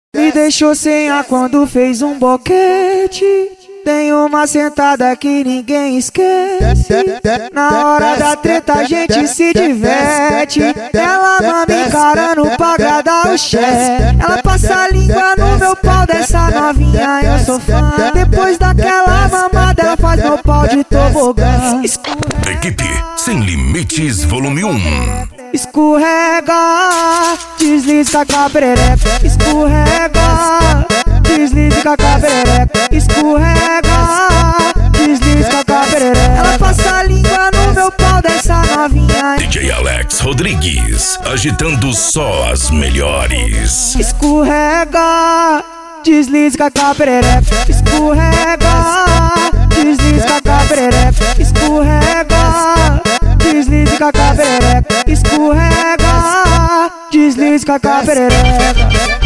Me deixou sem ar quando fez um boquete. Tem uma sentada que ninguém esquece. Na hora da treta a gente se diverte. Ela mama encarando pra agradar o chefe. Ela passa a língua no meu pau, dessa novinha eu sou fã. Depois daquela mamada ela faz meu pau de tobogã. Equipe Sem Limites Volume 1. Escorrega, desliza com a perereca. Escorrega, desliza com a perereca. Escorrega, desliza com a perereca. Ela passa a língua no meu pau, dessa novinha. DJ Alex Rodrigues, agitando só as melhores. Escorrega, desliza com a perereca. Escorrega, desliza com a perereca. Escorrega, desliza com a perereca. Escorrega, desliza com a perereca.